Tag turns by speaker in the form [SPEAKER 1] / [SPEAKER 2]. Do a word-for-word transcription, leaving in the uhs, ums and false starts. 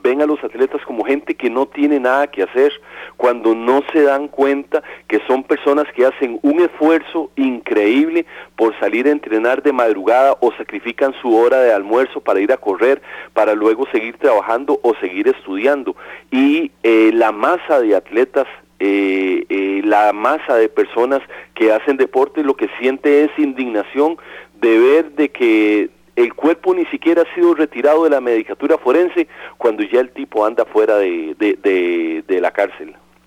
[SPEAKER 1] ven a los atletas como gente que no tiene nada que hacer, cuando no se dan cuenta que son personas que hacen un esfuerzo increíble por salir a entrenar de madrugada o sacrifican su hora de almuerzo para ir a correr, para luego seguir trabajando o seguir estudiando. Y eh, la masa de atletas, eh, eh, la masa de personas que hacen deporte, lo que siente es indignación de ver de que el cuerpo ni siquiera ha sido retirado de la medicatura forense cuando ya el tipo anda fuera de, de, de, de la cárcel.